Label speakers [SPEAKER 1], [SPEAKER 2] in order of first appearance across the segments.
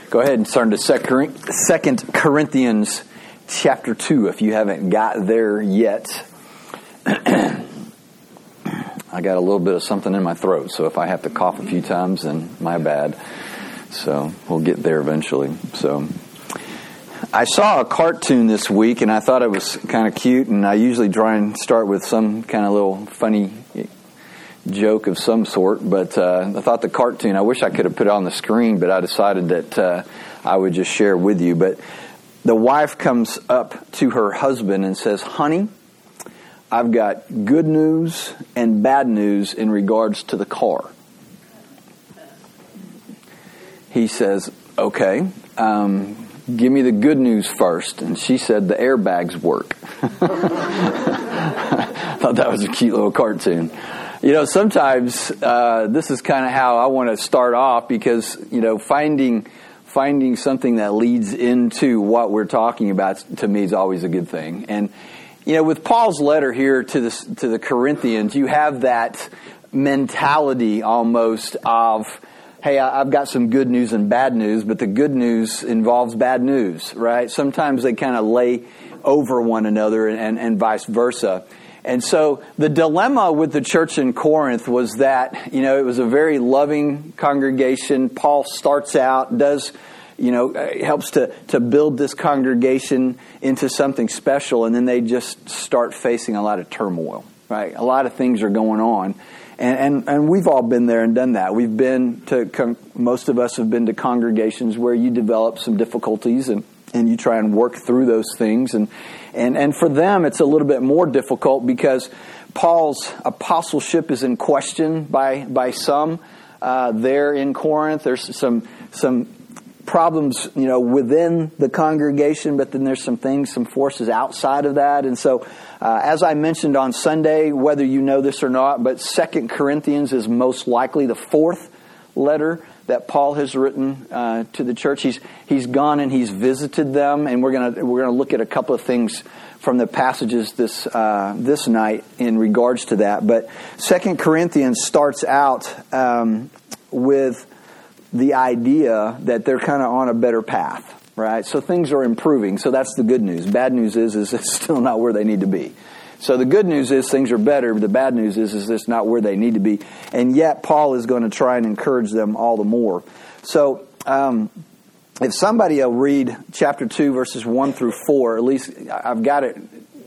[SPEAKER 1] Go ahead and turn to 2 Corinthians chapter 2 if you haven't got there yet. I got a little bit of something in my throat, so if I have to cough a few times, then my bad. So we'll get there eventually. So I saw a cartoon this week, and I thought it was kind of cute, and I usually try and start with some kind of little funny joke of some sort, but I thought the cartoon, I wish I could have put it on the screen, but I decided that I would just share with you. But the wife comes up to her husband and says, "Honey, I've got good news and bad news in regards to the car." He says, "Okay, give me the good news first." And she said, "The airbags work." I thought that was a cute little cartoon. You know, sometimes this is kind of how I want to start off because, you know, finding something that leads into what we're talking about to me is always a good thing. And, you know, with Paul's letter here to the Corinthians, you have that mentality almost of, hey, I've got some good news and bad news, but the good news involves bad news, right? Sometimes they kind of lay over one another and vice versa. And so the dilemma with the church in Corinth was that, you know, it was a very loving congregation. Paul starts out, helps to build this congregation into something special, and then they just start facing a lot of turmoil, right? A lot of things are going on. And we've all been there and done that. We've been to, most of us have been to congregations where you develop some difficulties and you try and work through those things. And for them, it's a little bit more difficult because Paul's apostleship is in question by some there in Corinth. There's some problems, you know, within the congregation, but then there's some forces outside of that. And so, as I mentioned on Sunday, whether you know this or not, but 2 Corinthians is most likely the fourth letter that Paul has written to the church. He's gone and he's visited them, and we're gonna look at a couple of things from the passages this night in regards to that. But 2 Corinthians starts out with the idea that they're kind of on a better path, right? So things are improving. So that's the good news. Bad news is it's still not where they need to be. So the good news is things are better. The bad news is it's not where they need to be. And yet Paul is going to try and encourage them all the more. So if somebody will read chapter 2, verses 1 through 4, at least I've got it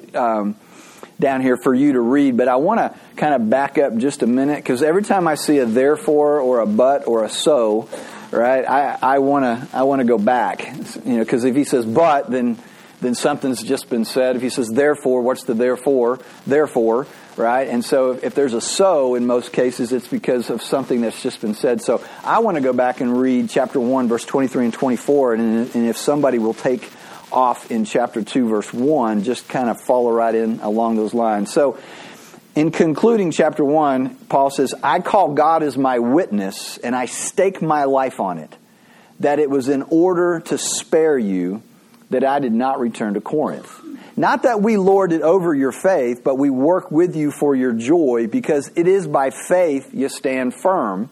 [SPEAKER 1] down here for you to read. But I want to kind of back up just a minute, because every time I see a therefore or a but or a so, right, I want to go back. You know, because if he says but, then something's just been said. If he says therefore, what's the therefore? Therefore, right? And so if there's a so, in most cases, it's because of something that's just been said. So I want to go back and read chapter 1, verse 23 and 24. And if somebody will take off in chapter 2, verse 1, just kind of follow right in along those lines. So in concluding chapter 1, Paul says, "I call God as my witness, and I stake my life on it, that it was in order to spare you that I did not return to Corinth. Not that we lord it over your faith, but we work with you for your joy, because it is by faith you stand firm."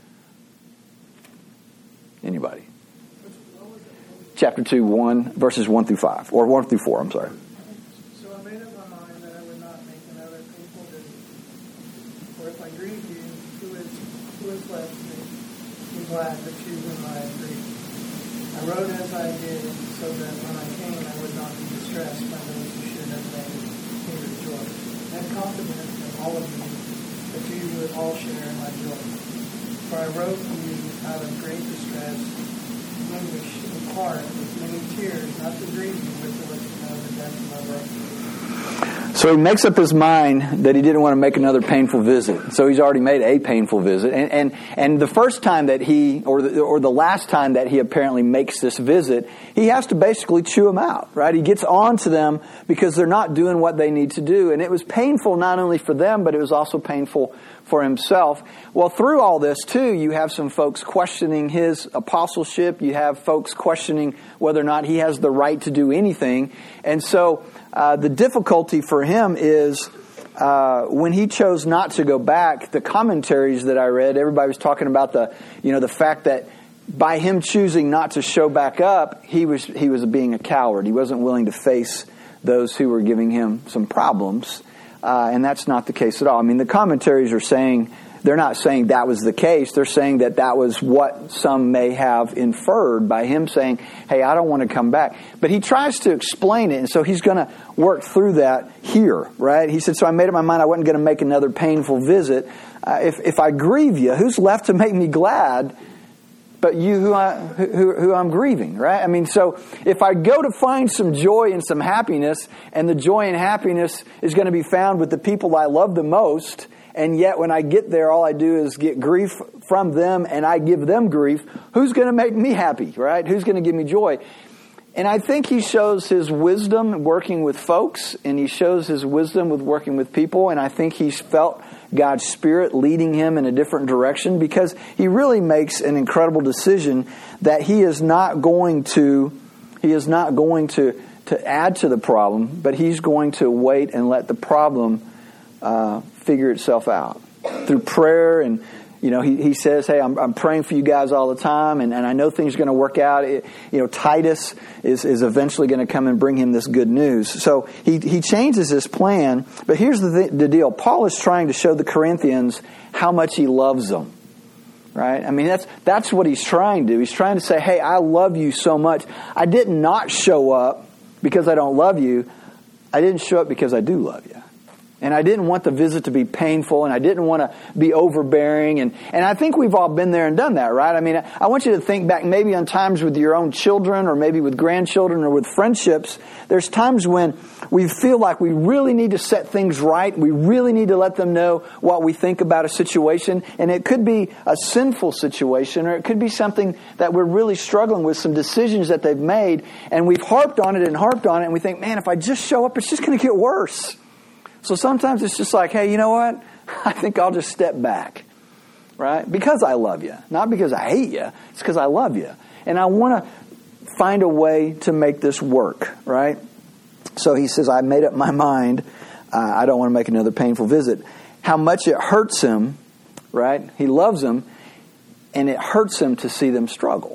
[SPEAKER 1] Anybody? Chapter 2, verses 1 through 5. Or 1 through 4, I'm sorry.
[SPEAKER 2] "So I made up my mind that I would not make another painful visit. For if I grieve you, who is left to be glad that you and I agree? I wrote as I did, so that when I came, I would not be distressed by those who should have made me rejoice. I am confident in all of you that you would all share in my joy. For I wrote to you out of great distress, anguish of heart, with many tears, not to grieve you with to let you know the death of my brother."
[SPEAKER 1] So he makes up his mind that he didn't want to make another painful visit. So he's already made a painful visit. And the first time that he, or the last time that he apparently makes this visit, he has to basically chew them out, right? He gets on to them because they're not doing what they need to do. And it was painful not only for them, but it was also painful for himself. Well, through all this, too, you have some folks questioning his apostleship. You have folks questioning whether or not he has the right to do anything. And so the difficulty for him is when he chose not to go back, the commentaries that I read, everybody was talking about the fact that by him choosing not to show back up, he was being a coward. He wasn't willing to face those who were giving him some problems. And that's not the case at all. I mean, the commentaries are saying, they're not saying that was the case. They're saying that was what some may have inferred by him saying, hey, I don't want to come back. But he tries to explain it, and so he's going to work through that here, right? He said, so I made up my mind I wasn't going to make another painful visit. If I grieve you, who's left to make me glad but you who I'm grieving, right? I mean, so if I go to find some joy and some happiness, and the joy and happiness is going to be found with the people I love the most, and yet when I get there, all I do is get grief from them and I give them grief, who's going to make me happy, right? Who's going to give me joy? And I think he shows his wisdom working with folks, and he shows his wisdom with working with people, and I think he's felt God's Spirit leading him in a different direction, because he really makes an incredible decision that he is not going to add to the problem, but he's going to wait and let the problem figure itself out through prayer. And he says, hey, I'm praying for you guys all the time, and I know things are going to work out. Titus is eventually going to come and bring him this good news. So he changes his plan, but here's the deal. Paul is trying to show the Corinthians how much he loves them, right? I mean, that's what he's trying to do. He's trying to say, hey, I love you so much. I did not show up because I don't love you. I didn't show up because I do love you. And I didn't want the visit to be painful, and I didn't want to be overbearing. And I think we've all been there and done that, right? I mean, I want you to think back maybe on times with your own children, or maybe with grandchildren, or with friendships. There's times when we feel like we really need to set things right. We really need to let them know what we think about a situation. And it could be a sinful situation, or it could be something that we're really struggling with, some decisions that they've made. And we've harped on it, and we think, man, if I just show up, it's just going to get worse. So sometimes it's just like, hey, you know what? I think I'll just step back, right? Because I love you. Not because I hate you. It's because I love you. And I want to find a way to make this work, right? So he says, I made up my mind. I don't want to make another painful visit. How much it hurts him, right? He loves them, and it hurts him to see them struggle.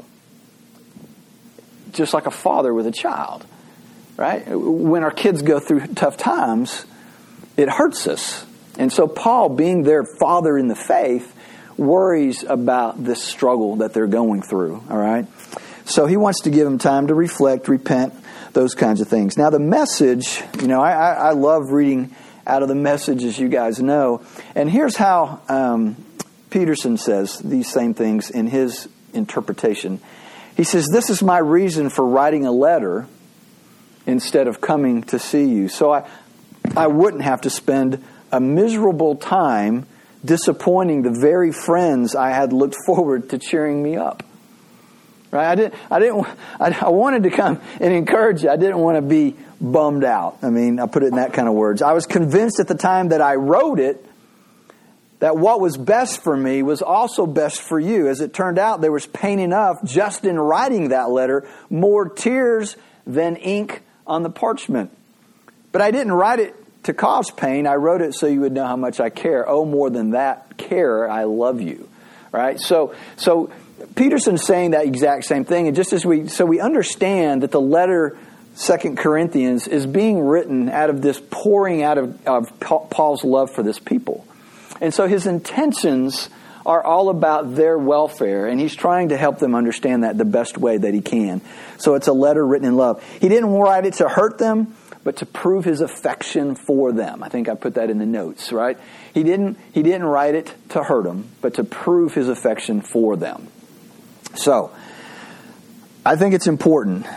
[SPEAKER 1] Just like a father with a child, right? When our kids go through tough times, it hurts us. And so Paul, being their father in the faith, worries about this struggle that they're going through, all right? So he wants to give them time to reflect, repent, those kinds of things. Now the Message, I love reading out of the Message, as you guys know. And here's how Peterson says these same things in his interpretation. He says, this is my reason for writing a letter instead of coming to see you. So I wouldn't have to spend a miserable time disappointing the very friends I had looked forward to cheering me up. Right? I wanted to come and encourage you. I didn't want to be bummed out. I mean, I put it in that kind of words. I was convinced at the time that I wrote it that what was best for me was also best for you. As it turned out, there was pain enough just in writing that letter, more tears than ink on the parchment. But I didn't write it to cause pain. I wrote it so you would know how much I care. Oh, more than that care, I love you. Right? So Peterson's saying that exact same thing. And just as we understand that the letter 2 Corinthians is being written out of this pouring out of Paul's love for this people. And so his intentions are all about their welfare, and he's trying to help them understand that the best way that he can. So it's a letter written in love. He didn't write it to hurt them, but to prove his affection for them. I think I put that in the notes, right? He didn't write it to hurt them, but to prove his affection for them. So, I think it's important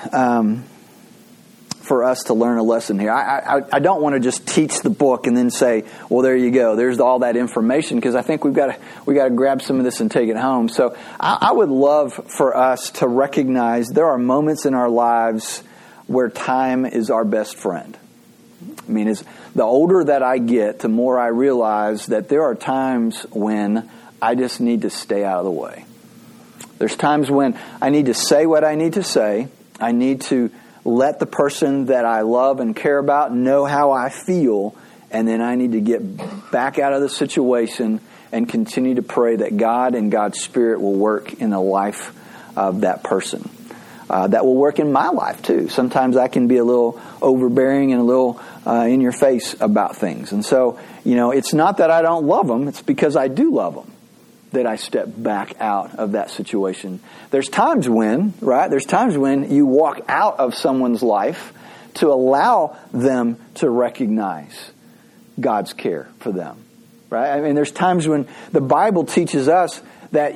[SPEAKER 1] for us to learn a lesson here. I don't want to just teach the book and then say, well, there you go. There's all that information, because I think we got to grab some of this and take it home. So I would love for us to recognize there are moments in our lives where time is our best friend. I mean, the older that I get, the more I realize that there are times when I just need to stay out of the way. There's times when I need to say what I need to say. I need to let the person that I love and care about know how I feel, and then I need to get back out of the situation and continue to pray that God and God's Spirit will work in the life of that person. That will work in my life too. Sometimes I can be a little overbearing and a little in your face about things. And so, it's not that I don't love them. It's because I do love them that I step back out of that situation. There's times when you walk out of someone's life to allow them to recognize God's care for them. Right? I mean, there's times when the Bible teaches us that,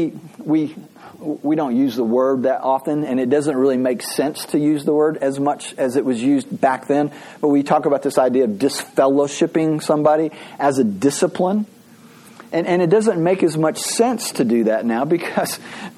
[SPEAKER 1] we don't use the word that often, and it doesn't really make sense to use the word as much as it was used back then. But we talk about this idea of disfellowshipping somebody as a discipline. And it doesn't make as much sense to do that now because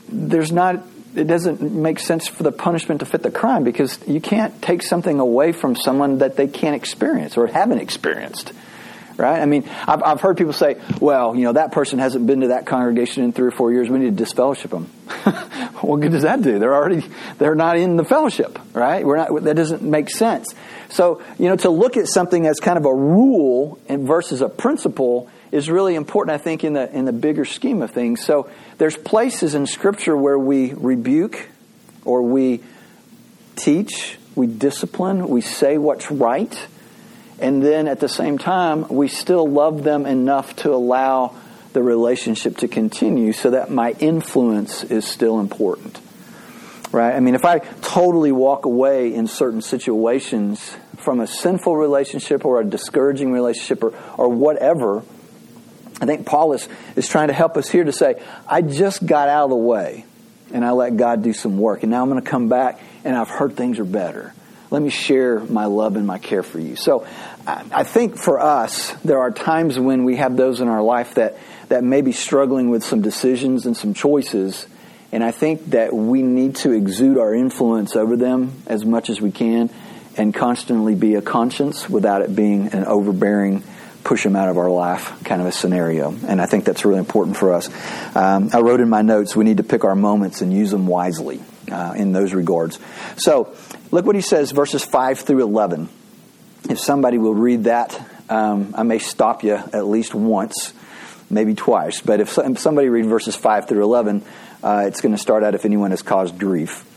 [SPEAKER 1] it doesn't make sense for the punishment to fit the crime, because you can't take something away from someone that they can't experience or haven't experienced. Right? I mean, I've heard people say, well, that person hasn't been to that congregation in 3 or 4 years. We need to disfellowship them. What good does that do? They're not in the fellowship, right? That doesn't make sense. So, to look at something as kind of a rule versus a principle is really important, I think, in the bigger scheme of things. So there's places in Scripture where we rebuke or we teach, we discipline, we say what's right. And then at the same time, we still love them enough to allow the relationship to continue so that my influence is still important. Right? I mean, if I totally walk away in certain situations from a sinful relationship or a discouraging relationship or whatever, I think Paul is trying to help us here to say, I just got out of the way and I let God do some work. And now I'm going to come back and I've heard things are better. Let me share my love and my care for you. So I think for us, there are times when we have those in our life that may be struggling with some decisions and some choices. And I think that we need to exude our influence over them as much as we can and constantly be a conscience without it being an overbearing, push them out of our life kind of a scenario. And I think that's really important for us. I wrote in my notes, we need to pick our moments and use them wisely in those regards. So look what he says, verses 5 through 11. If somebody will read that, I may stop you at least once, maybe twice. But if somebody read verses 5 through 11, it's going to start out, if anyone has caused grief.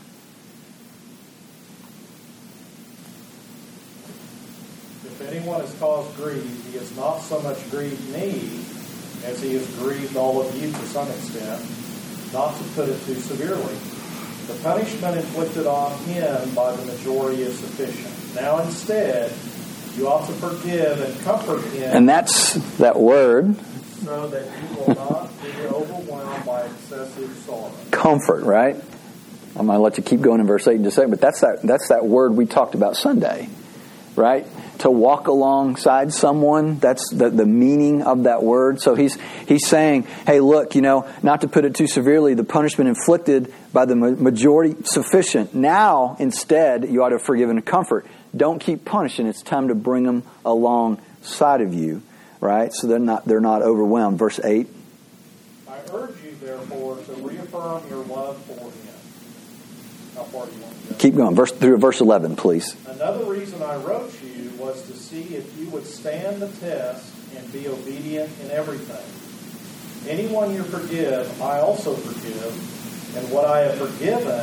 [SPEAKER 3] If anyone has caused grief, he has not so much grieved me as he has grieved all of you to some extent, not to put it too severely. The punishment inflicted on him by the majority is sufficient. Now instead, you ought to forgive and comfort him.
[SPEAKER 1] And that's that word.
[SPEAKER 3] So that you will not be overwhelmed by excessive sorrow.
[SPEAKER 1] Comfort, right? I'm going to let you keep going in verse 8 in just a second, but that's that word we talked about Sunday, right? To walk alongside someone, that's the meaning of that word. So he's saying, hey, look, not to put it too severely, the punishment inflicted by the majority, sufficient. Now, instead, you ought to forgive and comfort. Don't keep punishing. It's time to bring them alongside of you, right? So they're not overwhelmed. Verse 8.
[SPEAKER 3] I urge you, therefore, to reaffirm your love for him. How far do you want to go?
[SPEAKER 1] Keep going. Through verse 11, please.
[SPEAKER 3] Another reason I wrote you was to see if you would stand the test and be obedient in everything. Anyone you forgive, I also forgive. And what I have forgiven,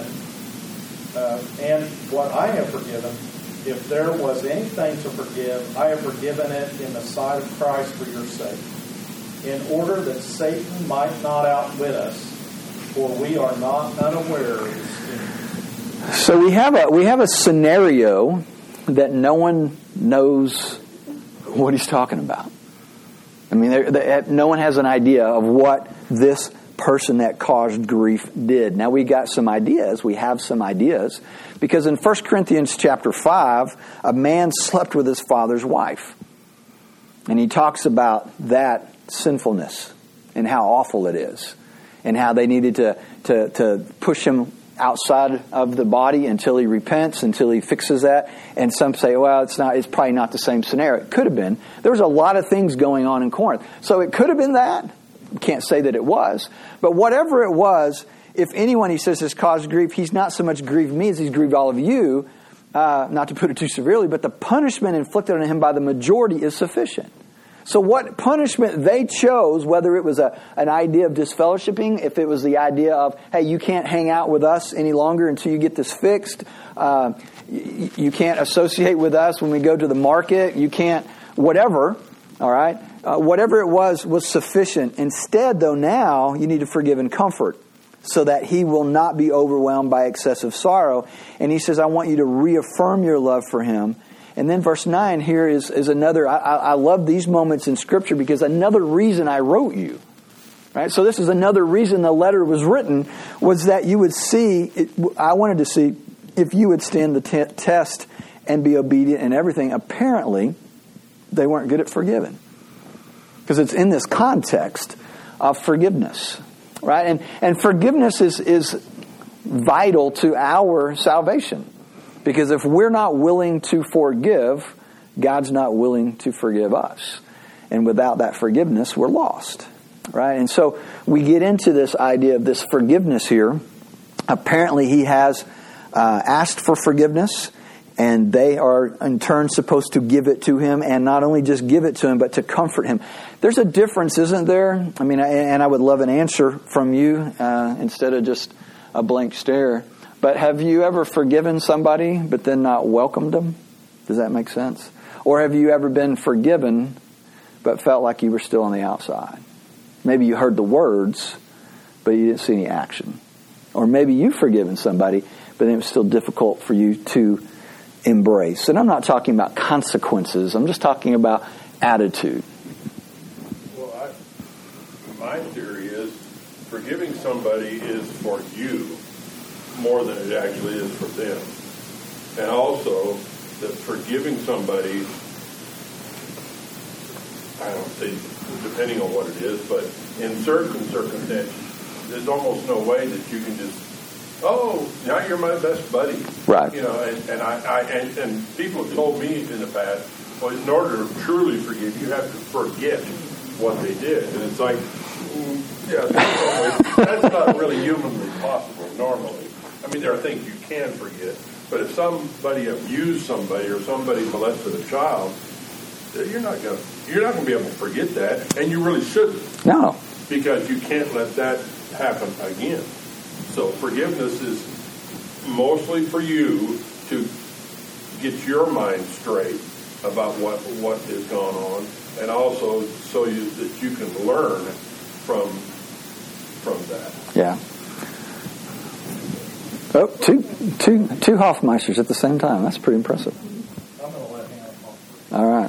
[SPEAKER 3] if there was anything to forgive, I have forgiven it in the sight of Christ for your sake, in order that Satan might not outwit us, for we are not unaware of his scheme.
[SPEAKER 1] So we have a scenario that no one knows what he's talking about. I mean, no one has an idea of what this person that caused grief did. Now we have some ideas, because in 1 Corinthians chapter 5, a man slept with his father's wife. And he talks about that sinfulness and how awful it is, and how they needed to push him outside of the body until he repents, until he fixes that. And some say, well, it's probably not the same scenario. It could have been. There was a lot of things going on in Corinth. So it could have been that. Can't say that it was. But whatever it was, if anyone, he says, has caused grief, he's not so much grieved me as he's grieved all of you, not to put it too severely, but the punishment inflicted on him by the majority is sufficient. So what punishment they chose, whether it was an idea of disfellowshipping, if it was the idea of, hey, you can't hang out with us any longer until you get this fixed, you can't associate with us when we go to the market, you can't, whatever, all right? Whatever it was sufficient. Instead, though, now you need to forgive and comfort so that he will not be overwhelmed by excessive sorrow. And he says, I want you to reaffirm your love for him. And then verse 9 here is another, I love these moments in Scripture because another reason I wrote you. Right? So this is another reason the letter was written, was that you would see, I wanted to see if you would stand the test and be obedient in everything. Apparently, they weren't good at forgiving. Because it's in this context of forgiveness. Right? And forgiveness is vital to our salvation. Because if we're not willing to forgive, God's not willing to forgive us. And without that forgiveness, we're lost. Right? And so we get into this idea of this forgiveness here. Apparently he has asked for forgiveness, and they are in turn supposed to give it to him, and not only just give it to him, but to comfort him. There's a difference, isn't there? I mean, and I would love an answer from you instead of just a blank stare. But have you ever forgiven somebody but then not welcomed them? Does that make sense? Or have you ever been forgiven but felt like you were still on the outside? Maybe you heard the words, but you didn't see any action. Or maybe you've forgiven somebody, but it was still difficult for you to embrace. And I'm not talking about consequences. I'm just talking about attitude.
[SPEAKER 4] Well, my theory is forgiving somebody is for you more than it actually is for them. And also that forgiving somebody, I don't say depending on what it is, but in certain circumstances, there's almost no way that you can just, oh, now you're my best buddy.
[SPEAKER 1] Right.
[SPEAKER 4] You know, and people have told me in the past, well, in order to truly forgive, you have to forget what they did. And it's like, that's not really humanly possible normally. I mean, there are things you can forget, but if somebody abused somebody or somebody molested a child, you're not going to be able to forget that, and you really shouldn't.
[SPEAKER 1] No.
[SPEAKER 4] Because you can't let that happen again. So forgiveness is mostly for you to get your mind straight about what has gone on, and also so that you can learn from that.
[SPEAKER 1] Yeah. Oh, two Hofmeisters at the same time. That's pretty impressive.
[SPEAKER 3] I'm going to let him off.
[SPEAKER 1] All right.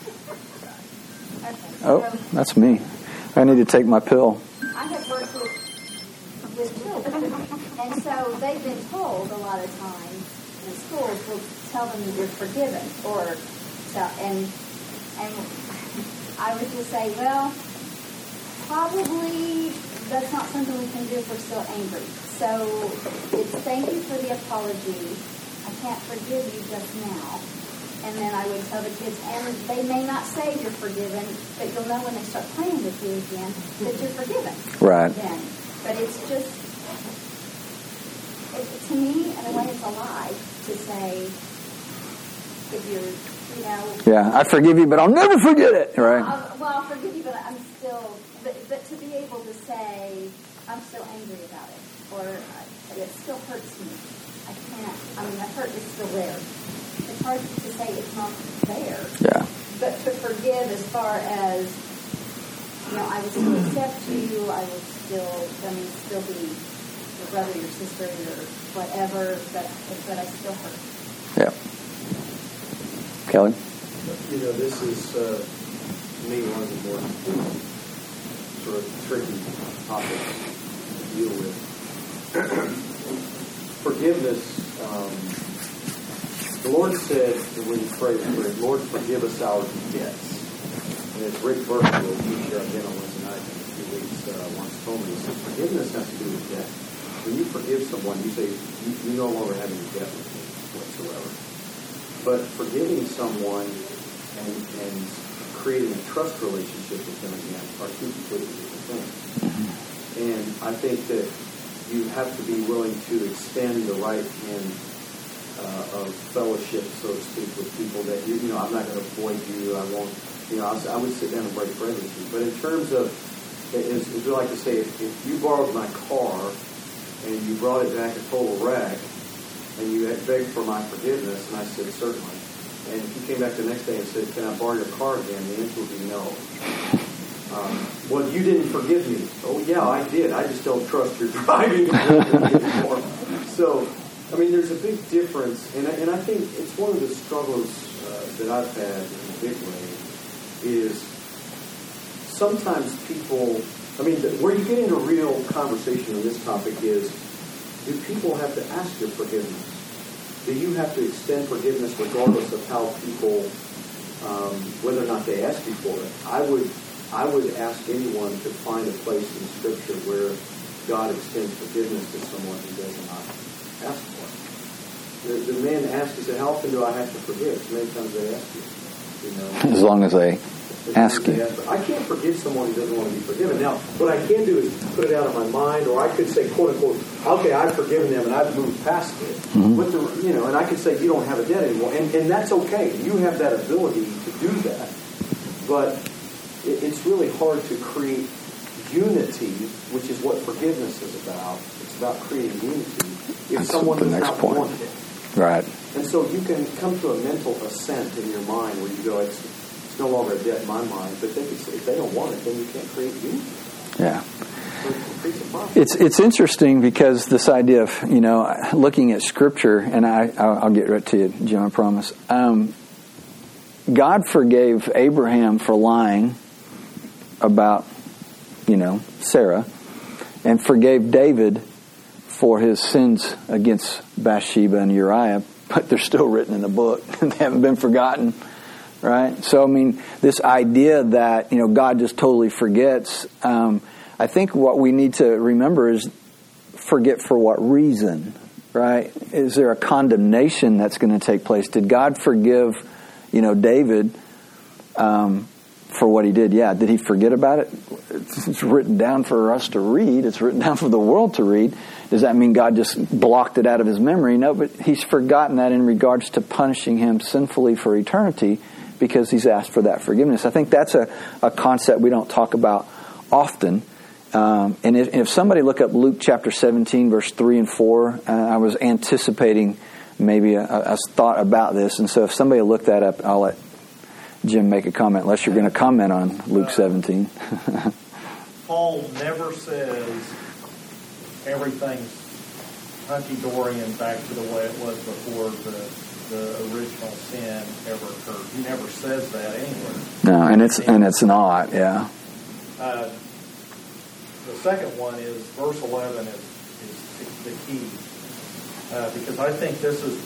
[SPEAKER 1] Oh, that's me. I need to take my pill.
[SPEAKER 5] I have worked with children, and so they've been told a lot of times in schools will tell them you're forgiven, and I would just say, well, probably that's not something we can do if we're still angry. So it's thank you for the apology. I can't forgive you just now. And then I would tell the kids, and they may not say you're forgiven, but you'll know when they start playing with you again that you're forgiven.
[SPEAKER 1] Right.
[SPEAKER 5] Then. But it's just, to me, in a way, it's a lie to say if you're,
[SPEAKER 1] Yeah, I forgive you, but I'll never forget it. Right.
[SPEAKER 5] I'll forgive you, but I'm still, but to be able to say, I'm still angry about it, or it still hurts me. I can't, the hurt is still there. It's hard to say it's not there.
[SPEAKER 1] Yeah.
[SPEAKER 5] But to forgive as far as, I will still accept you, I will still be your brother, your sister, your whatever, but I still hurt.
[SPEAKER 1] Yeah. Kelly?
[SPEAKER 6] This is, to me, one of the more sort of tricky topics to deal with. Forgiveness, the Lord said, when you pray, Lord, forgive us our debts. And as Rick Burke, the teacher I've been on Wednesday night in a few weeks, once told me, he said, forgiveness has to do with debt. When you forgive someone, you say, you no longer have any debt with me whatsoever. But forgiving someone and creating a trust relationship with them again are two completely different things. And I think that you have to be willing to extend the right hand of fellowship, so to speak, with people that I'm not going to avoid you. I won't I would sit down and break bread with you. But in terms of, as we like to say, if you borrowed my car and you brought it back a total wreck, and you had begged for my forgiveness, and I said, certainly. And if you came back the next day and said, can I borrow your car again? The answer would be no. Well, you didn't forgive me. Oh, yeah, I did. I just don't trust your driving anymore. So, I mean, there's a big difference. And I think it's one of the struggles that I've had in a big way is sometimes people, where you get into real conversation on this topic is, do people have to ask your forgiveness? Do you have to extend forgiveness regardless of how people, whether or not they ask you for it? I would ask anyone to find a place in Scripture where God extends forgiveness to someone who does not ask for it. The man asked, he said, how often do I have to forgive? So many times they ask you.
[SPEAKER 1] As long as they ask you.
[SPEAKER 6] I can't forgive someone who doesn't want to be forgiven. Now, what I can do is put it out of my mind, or I could say, quote unquote, okay, I've forgiven them and I've moved past it. Mm-hmm. And I could say, you don't have a debt anymore. And that's okay. You have that ability to do that. But it's really hard to create unity, which is what forgiveness is about. It's about creating unity if someone does not want it.
[SPEAKER 1] Right.
[SPEAKER 6] And so you can come to a mental assent in your mind where you go, it's no longer a debt in my mind, but they can say, if they don't want it, then you can't create unity.
[SPEAKER 1] Yeah.
[SPEAKER 6] So
[SPEAKER 1] it's interesting because this idea of, looking at Scripture, and I'll get right to you, Jim, I promise. God forgave Abraham for lying about, Sarah, and forgave David for his sins against Bathsheba and Uriah, but they're still written in the book and they haven't been forgotten. Right? So, this idea that, God just totally forgets, I think what we need to remember is forget for what reason, right? Is there a condemnation that's going to take place? Did God forgive, David for what he did? Yeah. Did he forget about it? It's written down for us to read. It's written down for the world to read. Does that mean God just blocked it out of his memory? No, but he's forgotten that in regards to punishing him sinfully for eternity, because he's asked for that forgiveness. I think that's a concept we don't talk about often. And if somebody look up Luke chapter 17, verse 3 and 4, I was anticipating maybe a thought about this. And so if somebody look that up, I'll let Jim make a comment, unless you're going to comment on Luke 17.
[SPEAKER 3] Paul never says everything's hunky-dory and back to the way it was before the original sin ever occurred. He never says that anywhere.
[SPEAKER 1] No, and it's not, yeah.
[SPEAKER 3] The second one is verse 11 is the key, because I think this is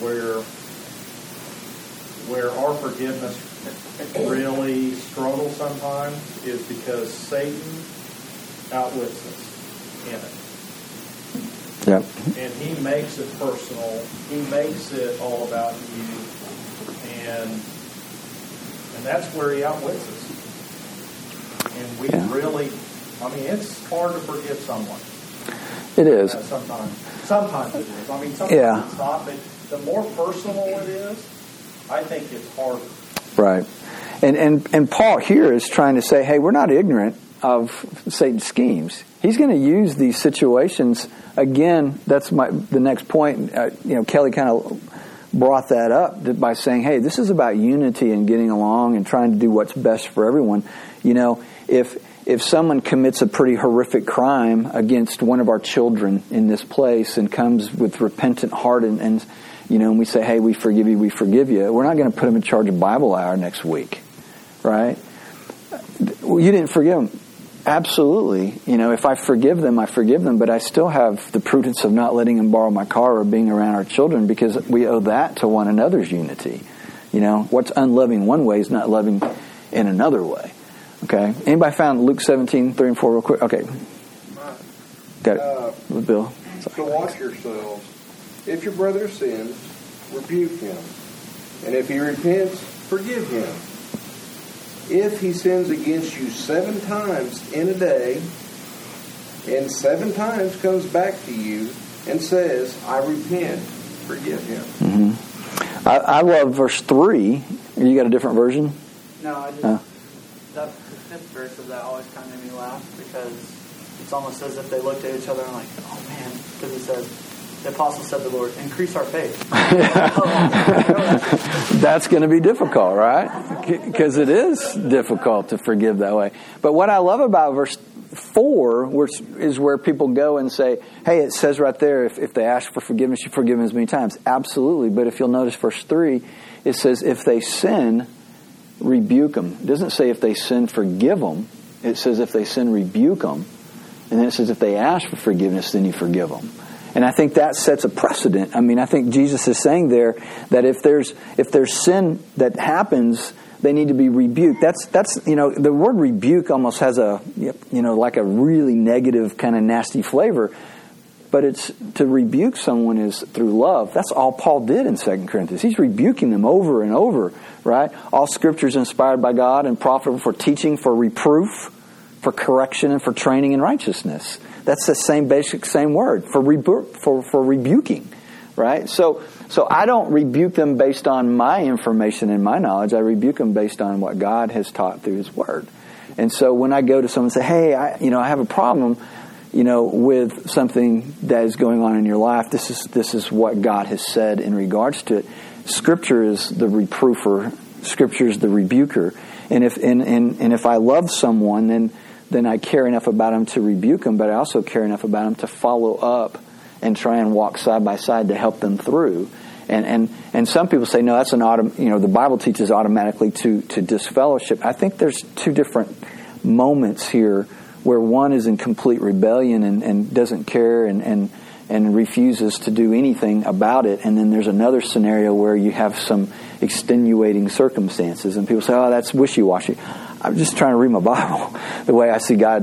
[SPEAKER 3] where our forgiveness really struggles sometimes, is because Satan outwits us in it.
[SPEAKER 1] Yep.
[SPEAKER 3] And he makes it personal. He makes it all about you. And that's where he outwits us. And we really, it's hard to forgive someone.
[SPEAKER 1] It is.
[SPEAKER 3] Sometimes it is. Sometimes it's not. But the more personal it is, I think it's harder.
[SPEAKER 1] Right. And Paul here is trying to say, hey, we're not ignorant of Satan's schemes. He's going to use these situations. Again, that's the next point. Kelly kind of brought that up by saying, hey, this is about unity and getting along and trying to do what's best for everyone. If someone commits a pretty horrific crime against one of our children in this place and comes with repentant heart and we say, hey, we forgive you, we're not going to put them in charge of Bible hour next week, right? Well, you didn't forgive them. Absolutely. If I forgive them, but I still have the prudence of not letting them borrow my car or being around our children, because we owe that to one another's unity. What's unloving one way is not loving in another way. Okay? Anybody found Luke 17, 3 and 4 real quick? Okay. Got it. Bill.
[SPEAKER 7] So watch yourselves. If your brother sins, rebuke him. And if he repents, forgive him. If he sins against you 7 times in a day, and 7 times comes back to you and says, I repent, forgive him.
[SPEAKER 1] Mm-hmm. I love verse 3. You got a different version?
[SPEAKER 6] No, I just...
[SPEAKER 8] the fifth verse of that always kind of made me laugh, because it's almost as if they looked at each other and like, oh man, because it says, the apostle said to the Lord, increase our faith.
[SPEAKER 1] That's going to be difficult, right? Because it is difficult to forgive that way. But what I love about verse 4 is where people go and say, hey, it says right there, if they ask for forgiveness, you forgive them as many times. Absolutely. But if you'll notice verse 3, it says, if they sin, rebuke them. It doesn't say if they sin, forgive them. It says if they sin, rebuke them. And then it says if they ask for forgiveness, then you forgive them. And I think that sets a precedent. I mean, I think Jesus is saying there that if there's sin that happens, they need to be rebuked. That's the word rebuke almost has a like a really negative kind of nasty flavor. But it's to rebuke someone is through love. That's all Paul did in 2 Corinthians. He's rebuking them over and over, right? All Scripture is inspired by God and profitable for teaching, for reproof, for correction, and for training in righteousness. That's the same word for rebuking, right? So I don't rebuke them based on my information and my knowledge. I rebuke them based on what God has taught through His Word. And so when I go to someone and say, "Hey, I have a problem, with something that is going on in your life. This is what God has said in regards to it." Scripture is the reproofer. Scripture is the rebuker. And if I love someone, then I care enough about them to rebuke them, but I also care enough about them to follow up and try and walk side by side to help them through. And some people say, no, that's the Bible teaches automatically to disfellowship. I think there's two different moments here where one is in complete rebellion and doesn't care and refuses to do anything about it. And then there's another scenario where you have some extenuating circumstances. And people say, oh, that's wishy-washy. I'm just trying to read my Bible the way I see God.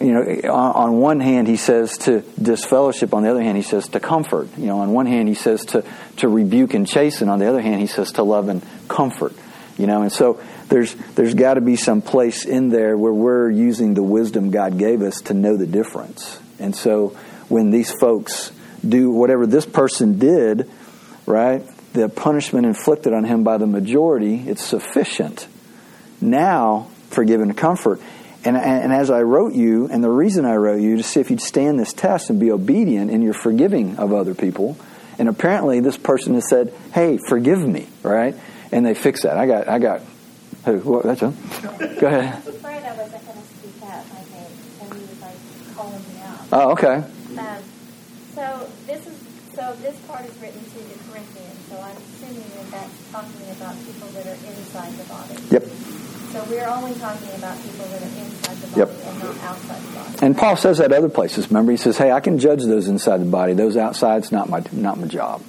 [SPEAKER 1] On one hand, He says to disfellowship. On the other hand, He says to comfort. On one hand, He says to rebuke and chasten. On the other hand, He says to love and comfort. And so there's got to be some place in there where we're using the wisdom God gave us to know the difference. And so when these folks do whatever this person did, right, the punishment inflicted on him by the majority, it's sufficient. Now, forgive and comfort. And as I wrote you, and the reason I wrote you, to see if you'd stand this test and be obedient in your forgiving of other people. And apparently this person has said, hey, forgive me, right? And they fix that. I got who? What, that's him. Go ahead.
[SPEAKER 5] I was afraid I wasn't going to speak up, I think, and he was calling me out.
[SPEAKER 1] Oh, okay.
[SPEAKER 5] So this part is written to the Corinthians, so I'm assuming that that's talking about people that are inside the body.
[SPEAKER 1] Yep.
[SPEAKER 5] So we're only talking about people that are inside the body and not outside the body.
[SPEAKER 1] And Paul says that other places. Remember, he says, hey, I can judge those inside the body. Those outside's not my job.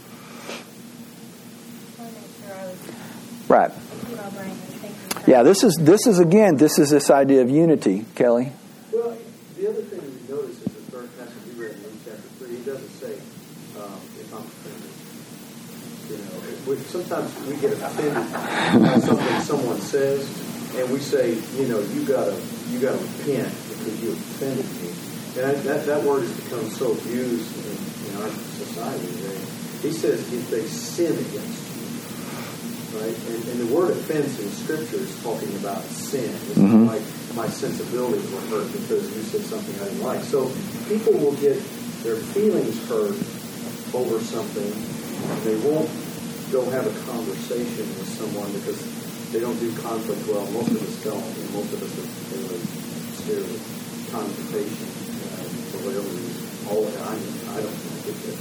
[SPEAKER 1] Right. Yeah, this is this idea of unity, Kelly.
[SPEAKER 6] Well, the other thing you notice is the third passage we read in Luke chapter 3. He doesn't say, if I'm offended. Sometimes we get offended by something someone says, and we say, you gotta repent because you offended me. And that word has become so abused in our society today. He says if they sin against you. Right? And the word offense in Scripture is talking about sin. It's like my sensibilities were hurt because you said something I didn't like. So people will get their feelings hurt over something. They won't go have a conversation with someone because they don't do conflict well. Most of us don't. And most of us are really scared of confrontation for whatever reason. I don't like it.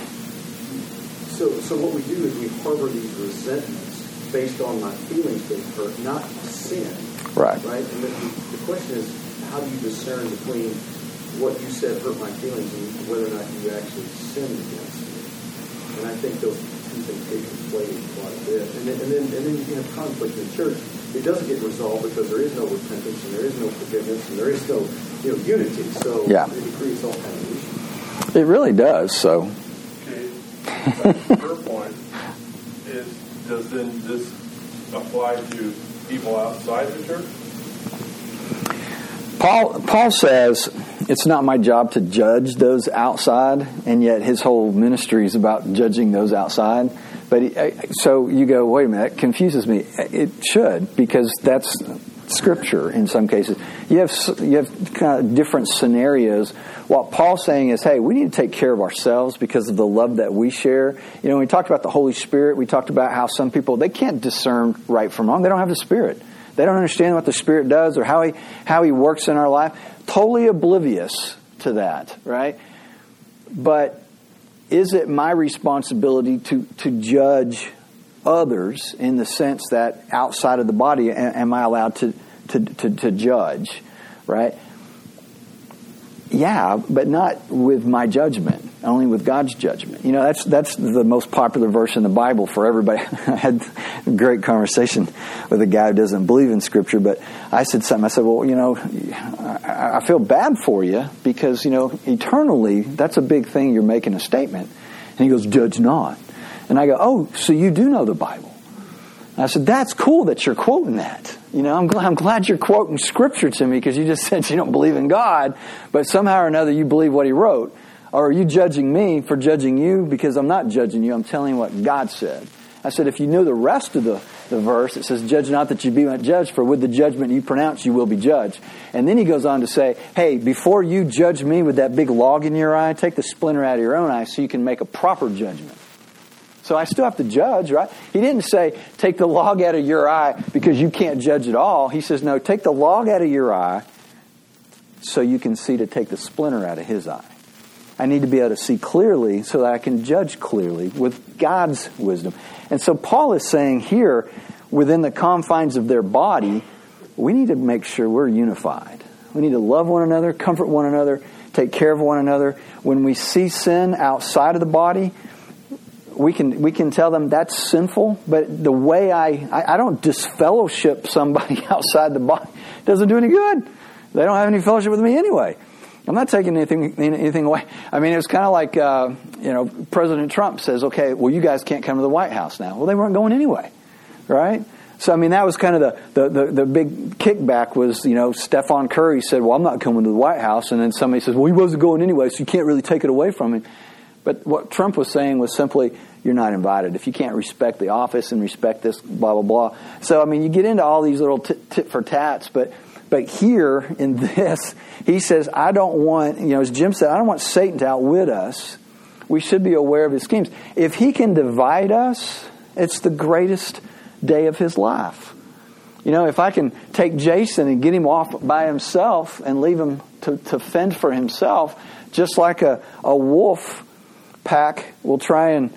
[SPEAKER 6] So what we do is we harbor these resentments based on my feelings being hurt, not sin.
[SPEAKER 1] Right.
[SPEAKER 6] Right? And the question is, how do you discern between what you said hurt my feelings and whether or not you actually sinned against me? And I think those two things take place quite a bit. And then you can have conflict in church. It doesn't get resolved because there is no repentance and there is no forgiveness and there is no unity. So it creates all kinds of issues.
[SPEAKER 1] It really does. So.
[SPEAKER 4] Okay. Her point is, does then this apply to people outside the church?
[SPEAKER 1] Paul says it's not my job to judge those outside, and yet his whole ministry is about judging those outside. But so you go, wait a minute, that confuses me. It should, because that's Scripture in some cases. You have kind of different scenarios. What Paul's saying is, hey, we need to take care of ourselves because of the love that we share. When we talked about the Holy Spirit, we talked about how some people, they can't discern right from wrong. They don't have the Spirit. They don't understand what the Spirit does or how He works in our life. Totally oblivious to that, right? But is it my responsibility to judge others in the sense that outside of the body, am I allowed to judge, right? Yeah, but not with my judgment, only with God's judgment. That's the most popular verse in the Bible for everybody. I had a great conversation with a guy who doesn't believe in Scripture, but I said something. I said, well, I feel bad for you because, eternally, that's a big thing. You're making a statement. And he goes, judge not. And I go, oh, so you do know the Bible. And I said, that's cool that you're quoting that. I'm glad you're quoting Scripture to me because you just said you don't believe in God, but somehow or another you believe what He wrote. Or are you judging me for judging you? Because I'm not judging you. I'm telling you what God said. I said, if you knew the rest of the verse, it says, judge not that you be not judged, for with the judgment you pronounce you will be judged. And then he goes on to say, hey, before you judge me with that big log in your eye, take the splinter out of your own eye so you can make a proper judgment. So I still have to judge, right? He didn't say, take the log out of your eye because you can't judge at all. He says, no, take the log out of your eye so you can see to take the splinter out of his eye. I need to be able to see clearly so that I can judge clearly with God's wisdom. And so Paul is saying here, within the confines of their body, we need to make sure we're unified. We need to love one another, comfort one another, take care of one another. When we see sin outside of the body, we can tell them that's sinful, but the way I don't disfellowship somebody outside the body, it doesn't do any good. They don't have any fellowship with me anyway. I'm not taking anything away. I mean, it's kind of like, President Trump says, okay, well, you guys can't come to the White House now. Well, they weren't going anyway, right? So, I mean, that was kind of the big kickback was, Stephen Curry said, well, I'm not coming to the White House. And then somebody says, well, he wasn't going anyway, so you can't really take it away from him. But what Trump was saying was simply, you're not invited. If you can't respect the office and respect this, blah, blah, blah. So, I mean, you get into all these little tit for tats, but here in this, he says, I don't want, as Jim said, I don't want Satan to outwit us. We should be aware of his schemes. If he can divide us, it's the greatest day of his life. If I can take Jason and get him off by himself and leave him to fend for himself, just like a wolf pack will try and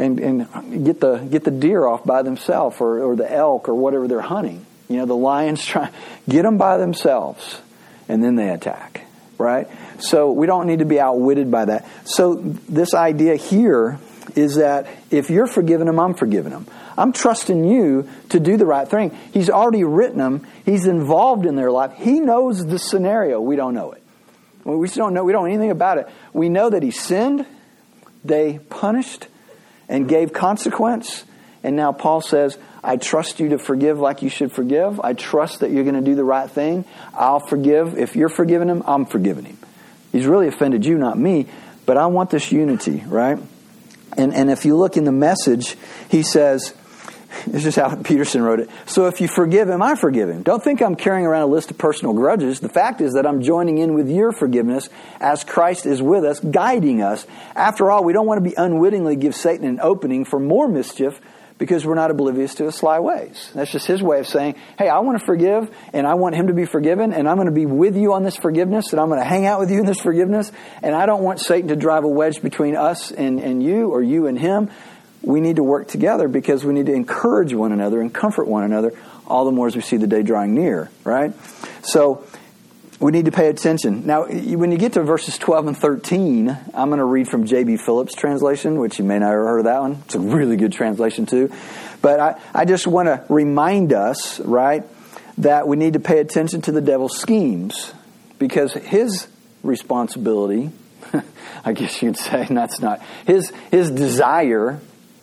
[SPEAKER 1] get the deer off by themselves or the elk or whatever they're hunting. The lions try, get them by themselves, and then they attack, right? So we don't need to be outwitted by that. So this idea here is that if you're forgiving them, I'm forgiving them. I'm trusting you to do the right thing. He's already written them. He's involved in their life. He knows the scenario. We don't know it. We don't know. We don't know anything about it. We know that he sinned, they punished, and gave consequence. And now Paul says, I trust you to forgive like you should forgive. I trust that you're going to do the right thing. I'll forgive. If you're forgiving him, I'm forgiving him. He's really offended you, not me. But I want this unity, right? And if you look in the Message, he says, this is how Peterson wrote it. So if you forgive him, I forgive him. Don't think I'm carrying around a list of personal grudges. The fact is that I'm joining in with your forgiveness as Christ is with us, guiding us. After all, we don't want to be unwittingly give Satan an opening for more mischief because we're not oblivious to his sly ways. That's just his way of saying, hey, I want to forgive, and I want him to be forgiven, and I'm going to be with you on this forgiveness, and I'm going to hang out with you in this forgiveness, and I don't want Satan to drive a wedge between us and you, or you and him. We need to work together because we need to encourage one another and comfort one another, all the more as we see the day drawing near, right? So we need to pay attention. Now, when you get to verses 12 and 13, I'm going to read from J.B. Phillips' translation, which you may not have heard of that one. It's a really good translation, too. But I just want to remind us, right, that we need to pay attention to the devil's schemes because his responsibility, I guess you'd say, that's not, his desire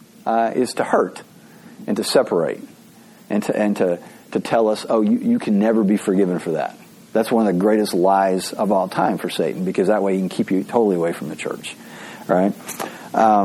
[SPEAKER 1] is to hurt and to separate and to tell us, oh, you can never be forgiven for that. That's one of the greatest lies of all time for Satan, because that way he can keep you totally away from the church, right?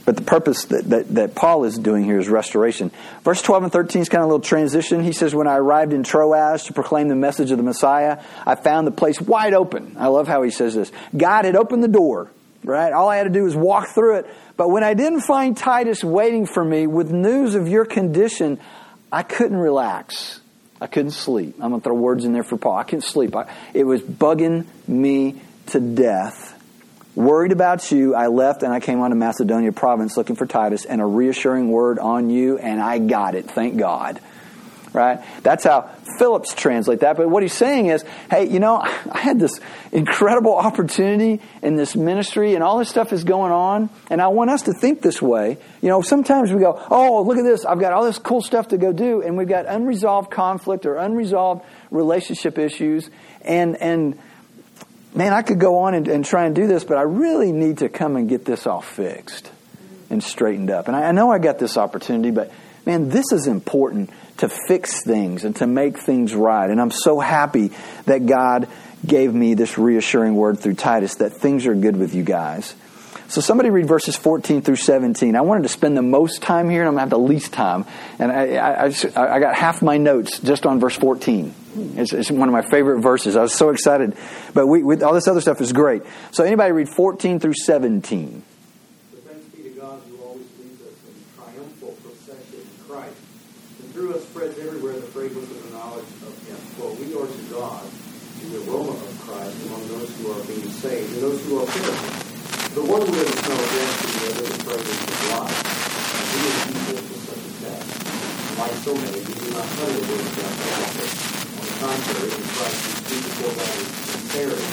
[SPEAKER 1] But the purpose that Paul is doing here is restoration. Verse 12 and 13 is kind of a little transition. He says, when I arrived in Troas to proclaim the message of the Messiah, I found the place wide open. I love how he says this. God had opened the door, right? All I had to do was walk through it. But when I didn't find Titus waiting for me with news of your condition, I couldn't relax. I couldn't sleep. I'm going to throw words in there for Paul. I couldn't sleep. It was bugging me to death. Worried about you, I left and I came on to Macedonia province looking for Titus and a reassuring word on you, and I got it. Thank God. Right? That's how Phillips translate that. But what he's saying is, hey, I had this incredible opportunity in this ministry and all this stuff is going on, and I want us to think this way. Sometimes we go, oh, look at this. I've got all this cool stuff to go do, and we've got unresolved conflict or unresolved relationship issues, and man, I could go on and try and do this, but I really need to come and get this all fixed and straightened up. And I know I got this opportunity, but man, this is important to fix things and to make things right. And I'm so happy that God gave me this reassuring word through Titus that things are good with you guys. So somebody read verses 14 through 17. I wanted to spend the most time here, and I'm going to have the least time. And I got half my notes just on verse 14. It's one of my favorite verses. I was so excited. But all this other stuff is great. So anybody read 14 through 17.
[SPEAKER 6] But thanks be to God who always leads us in triumphal procession in Christ, and through us spreads everywhere the fragrance of the knowledge of Him. For we are to God the aroma of Christ among those who are being saved and those who are perishing. The one who doesn't smell of death to the other the fragrance of life. And we are people for such a test. Like so many, we do not utter the word of God falsely. On the contrary, in Christ we speak before God with sincerity.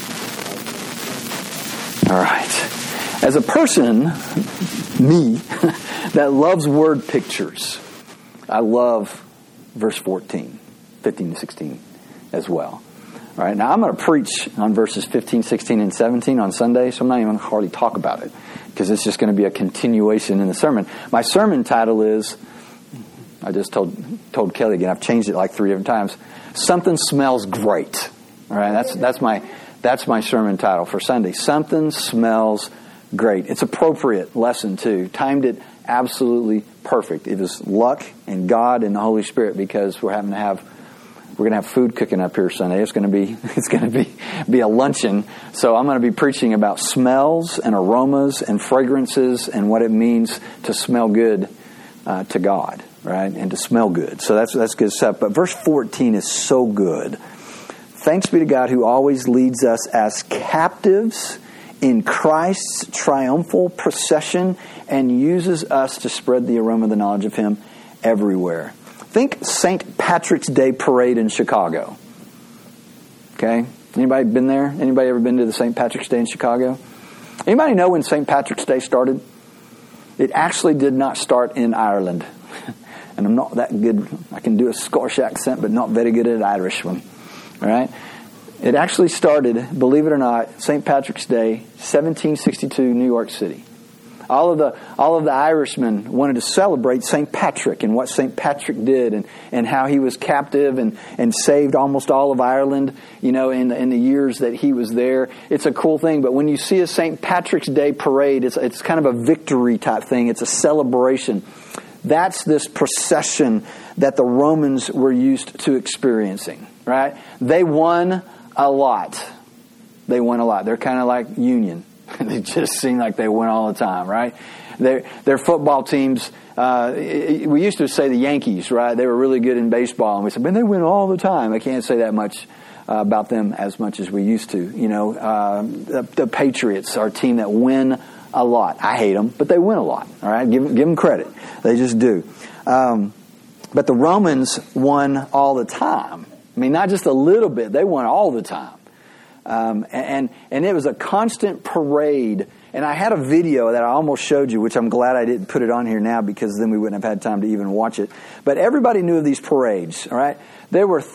[SPEAKER 1] All right. As a person, me, that loves word pictures, I love verse 14, 15 to 16 as well. All right, now I'm going to preach on verses 15, 16, and 17 on Sunday, so I'm not even going to hardly talk about it because it's just going to be a continuation in the sermon. My sermon title is, I just told Kelly again, I've changed it like 3 different times, Something Smells Great. All right, that's my sermon title for Sunday. Something Smells Great. It's appropriate lesson too. Timed it absolutely perfect. It was luck and God and the Holy Spirit because we're going to have food cooking up here Sunday. It's going to be a luncheon. So I'm going to be preaching about smells and aromas and fragrances and what it means to smell good to God, right? And to smell good. So that's good stuff. But verse 14 is so good. Thanks be to God who always leads us as captives in Christ's triumphal procession and uses us to spread the aroma of the knowledge of Him everywhere. Think St. Patrick's Day parade in Chicago. Okay? Anybody been there? Anybody ever been to the St. Patrick's Day in Chicago? Anybody know when St. Patrick's Day started? It actually did not start in Ireland. And I'm not that good. I can do a Scottish accent, but not very good at Irish one. All right? It actually started, believe it or not, St. Patrick's Day, 1762, New York City. All of the Irishmen wanted to celebrate St. Patrick and what St. Patrick did and how he was captive and saved almost all of Ireland, in the years that he was there. It's a cool thing. But when you see a St. Patrick's Day parade, it's kind of a victory type thing. It's a celebration. That's this procession that the Romans were used to experiencing, right? They won a lot. They're kind of like Union. They just seem like they win all the time, right? Their football teams, we used to say the Yankees, right? They were really good in baseball. And we said, man, they win all the time. I can't say that much about them as much as we used to. The Patriots are a team that win a lot. I hate them, but they win a lot, all right? Give them credit. They just do. But the Romans won all the time. I mean, not just a little bit. They won all the time. And it was a constant parade. And I had a video that I almost showed you, which I'm glad I didn't put it on here now because then we wouldn't have had time to even watch it. But everybody knew of these parades, all right? There were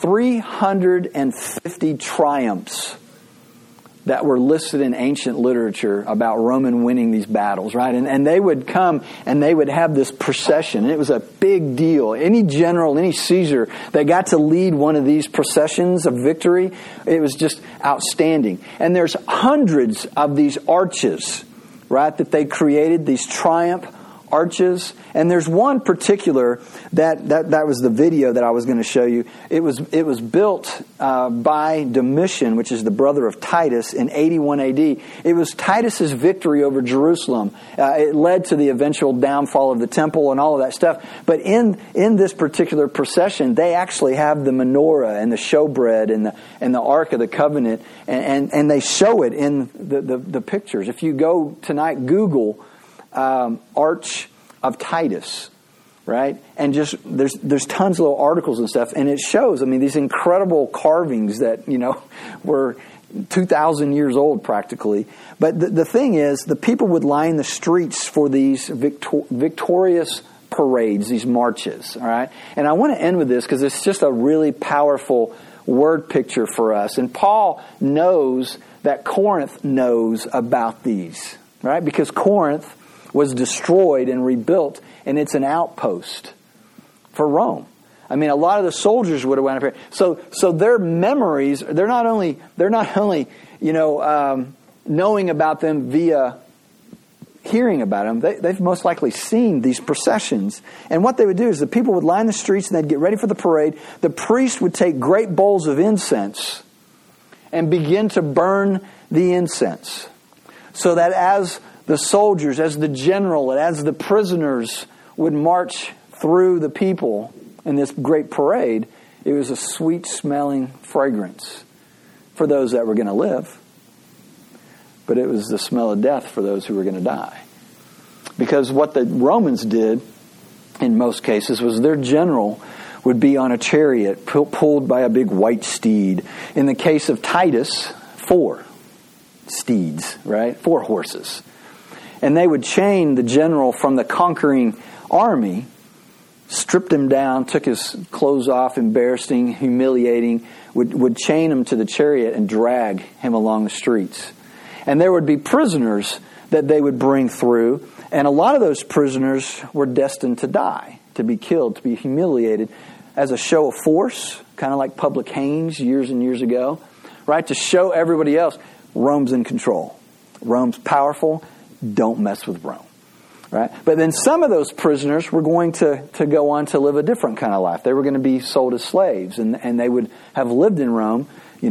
[SPEAKER 1] 350 triumphs that were listed in ancient literature about Roman winning these battles, right? And they would come and they would have this procession. And it was a big deal. Any general, any Caesar that got to lead one of these processions of victory, it was just outstanding. And there's hundreds of these arches, right, that they created, these triumph arches. And there's one particular that was the video that I was going to show you. It was built by Domitian, which is the brother of Titus, in 81 AD. It was Titus's victory over Jerusalem. It led to the eventual downfall of the temple and all of that stuff. But in this particular procession, they actually have the menorah and the showbread and the Ark of the Covenant, and they show it in the pictures. If you go tonight, Google Arch of Titus, right? And just there's tons of little articles and stuff, and it shows, I mean, these incredible carvings that, were 2,000 years old practically. But the thing is, the people would line the streets for these victorious parades, these marches, all right? And I want to end with this because it's just a really powerful word picture for us. And Paul knows that Corinth knows about these, right? Because Corinth was destroyed and rebuilt, and it's an outpost for Rome. I mean, a lot of the soldiers would have went up here. So their memories, they're not only knowing about them via hearing about them, they've most likely seen these processions. And what they would do is the people would line the streets and they'd get ready for the parade. The priest would take great bowls of incense and begin to burn the incense, so that as the soldiers, as the general, and as the prisoners would march through the people in this great parade, it was a sweet-smelling fragrance for those that were going to live. But it was the smell of death for those who were going to die. Because what the Romans did, in most cases, was their general would be on a chariot pulled by a big white steed. In the case of Titus, 4 steeds, right? 4 horses. And they would chain the general from the conquering army, stripped him down, took his clothes off, embarrassing, humiliating, would chain him to the chariot and drag him along the streets. And there would be prisoners that they would bring through, and a lot of those prisoners were destined to die, to be killed, to be humiliated as a show of force, kind of like public hangings years and years ago, right? To show everybody else, Rome's in control. Rome's powerful. Don't mess with Rome, right? But then some of those prisoners were going to go on to live a different kind of life. They were going to be sold as slaves, and they would have lived in Rome,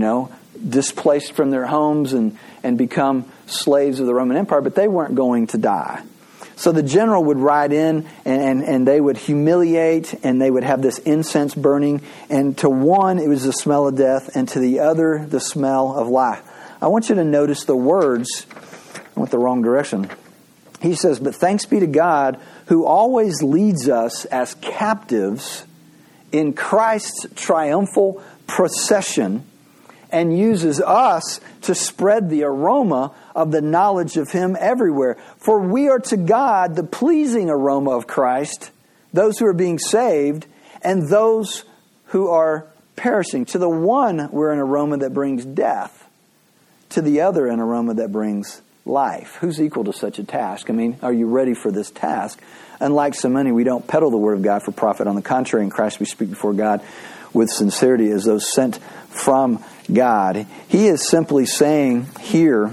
[SPEAKER 1] displaced from their homes and become slaves of the Roman Empire, but they weren't going to die. So the general would ride in and they would humiliate, and they would have this incense burning. And to one, it was the smell of death, and to the other, the smell of life. I want you to notice the words. I went the wrong direction. He says, "But thanks be to God who always leads us as captives in Christ's triumphal procession and uses us to spread the aroma of the knowledge of Him everywhere. For we are to God the pleasing aroma of Christ, those who are being saved and those who are perishing. To the one we're an aroma that brings death, to the other an aroma that brings life." Who's equal to such a task? I mean, are you ready for this task? Unlike so many, we don't peddle the Word of God for profit. On the contrary, in Christ we speak before God with sincerity as those sent from God. He is simply saying here,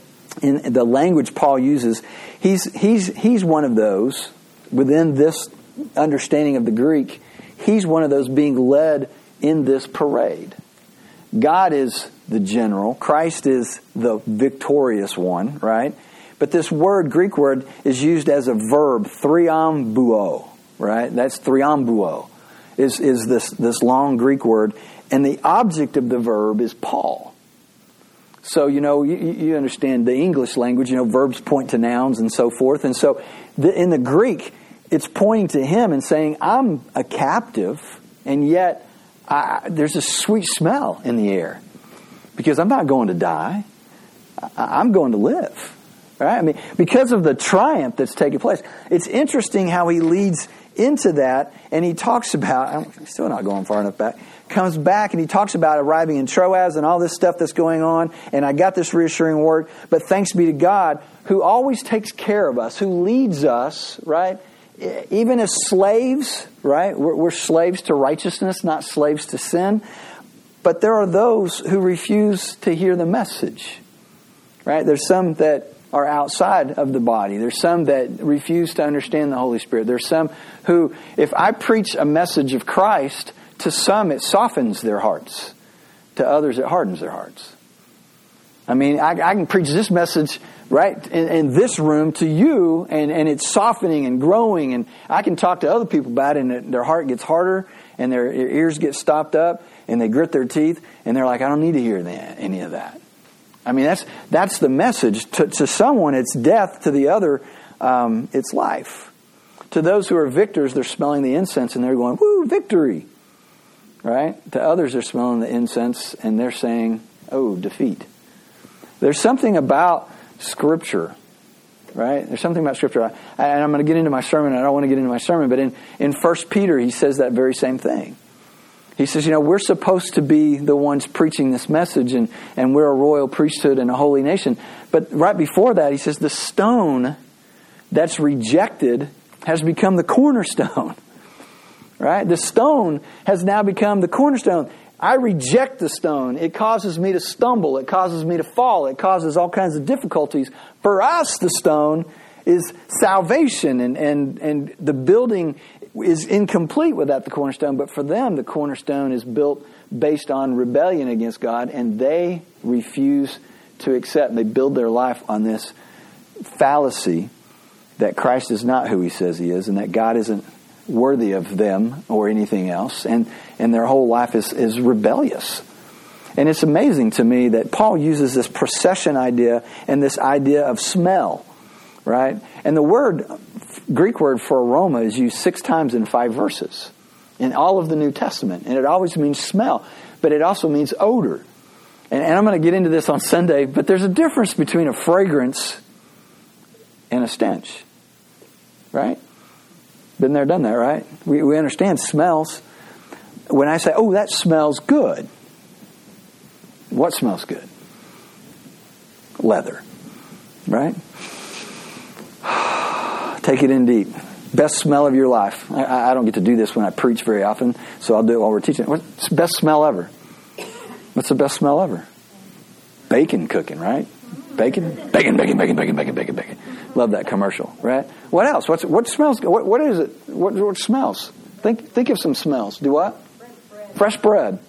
[SPEAKER 1] in the language Paul uses, he's one of those, within this understanding of the Greek, he's one of those being led in this parade. God is the general. Christ is the victorious one, right? But this word, Greek word, is used as a verb, thriambuo, right? That's thriambuo, is this long Greek word. And the object of the verb is Paul. So, you understand the English language, verbs point to nouns and so forth. And so in the Greek, it's pointing to him and saying, I'm a captive, and yet there's a sweet smell in the air. Because I'm not going to die. I'm going to live. Right? I mean, because of the triumph that's taking place. It's interesting how he leads into that, and he talks about, I'm still not going far enough back, comes back and he talks about arriving in Troas and all this stuff that's going on, and I got this reassuring word, but thanks be to God who always takes care of us, who leads us, right? Even as slaves, right? We're slaves to righteousness, not slaves to sin. But there are those who refuse to hear the message, right? There's some that are outside of the body. There's some that refuse to understand the Holy Spirit. There's some who, if I preach a message of Christ, to some it softens their hearts. To others it hardens their hearts. I mean, I can preach this message right in this room to you, and it's softening and growing, and I can talk to other people about it, and their heart gets harder, and their ears get stopped up, and they grit their teeth, and they're like, I don't need to hear any of that. I mean, that's the message. To someone, it's death. To the other, it's life. To those who are victors, they're smelling the incense, and they're going, woo, victory. Right? To others, they're smelling the incense, and they're saying, oh, defeat. There's something about Scripture, right? There's something about Scripture. And I'm going to get into my sermon. I don't want to get into my sermon, but in 1 Peter, he says that very same thing. He says, we're supposed to be the ones preaching this message, and we're a royal priesthood and a holy nation. But right before that, he says, the stone that's rejected has become the cornerstone. Right? The stone has now become the cornerstone. I reject the stone. It causes me to stumble. It causes me to fall. It causes all kinds of difficulties. For us, the stone is salvation, and the building is incomplete without the cornerstone. But for them, the cornerstone is built based on rebellion against God, and they refuse to accept. They build their life on this fallacy that Christ is not who He says He is, and that God isn't worthy of them or anything else, and their whole life is rebellious. And it's amazing to me that Paul uses this procession idea and this idea of smell, right? And the Greek word for aroma is used 6 times in 5 verses in all of the New Testament, and it always means smell, but it also means odor. And I'm going to get into this on Sunday, but there's a difference between a fragrance and a stench, right? Been there, done that, right? We understand smells. When I say, oh, that smells good. What smells good? Leather, right? Take it in deep. Best smell of your life. I don't get to do this when I preach very often, so I'll do it while we're teaching. What's the best smell ever? What's the best smell ever? Bacon cooking, right? Bacon. Love that commercial, right? What else? What smells? What is it? What smells? Think of some smells. Do what? Fresh bread.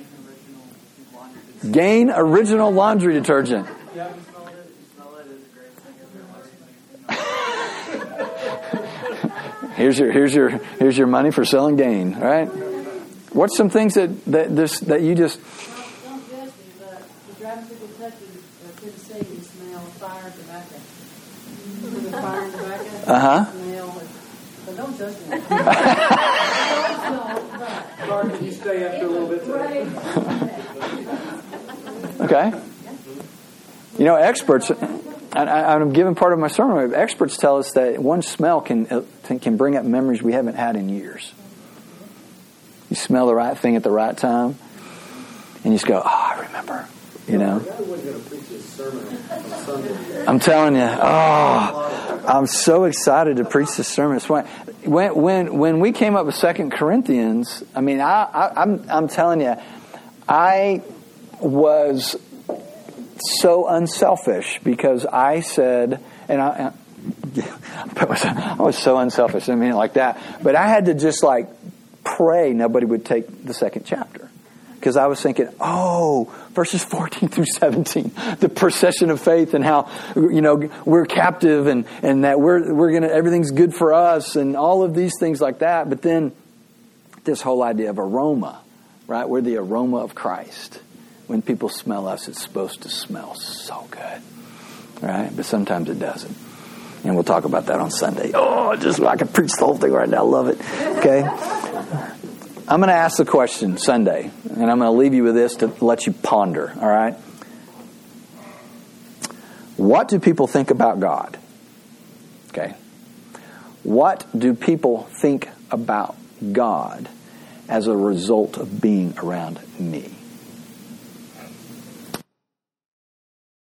[SPEAKER 1] Gain Original Laundry Detergent. Here's your money for selling Gain, right? What's some things that you just?
[SPEAKER 2] Don't judge me, but the driving through Kentucky or Tennessee, you smell fire and tobacco. The fire and tobacco smell. But don't judge me.
[SPEAKER 6] Sorry, can you stay after a little bit today?
[SPEAKER 1] Okay. Experts. I'm giving part of my sermon. Experts tell us that one smell can bring up memories we haven't had in years. You smell the right thing at the right time, and you just go, "Oh, I remember." I'm telling you, I'm so excited to preach this sermon. When we came up with 2 Corinthians, I mean, I'm telling you, I was so unselfish because I said, and I was so unselfish. I mean it like that, but I had to just pray nobody would take the 2nd chapter. Because I was thinking, verses 14 through 17, the procession of faith and how, we're captive and that we're going to, everything's good for us and all of these things like that. But then this whole idea of aroma, right? We're the aroma of Christ. When people smell us, it's supposed to smell so good, right? But sometimes it doesn't. And we'll talk about that on Sunday. I could preach the whole thing right now. I love it. Okay? I'm going to ask the question Sunday, and I'm going to leave you with this to let you ponder, all right? What do people think about God? Okay. What do people think about God as a result of being around me?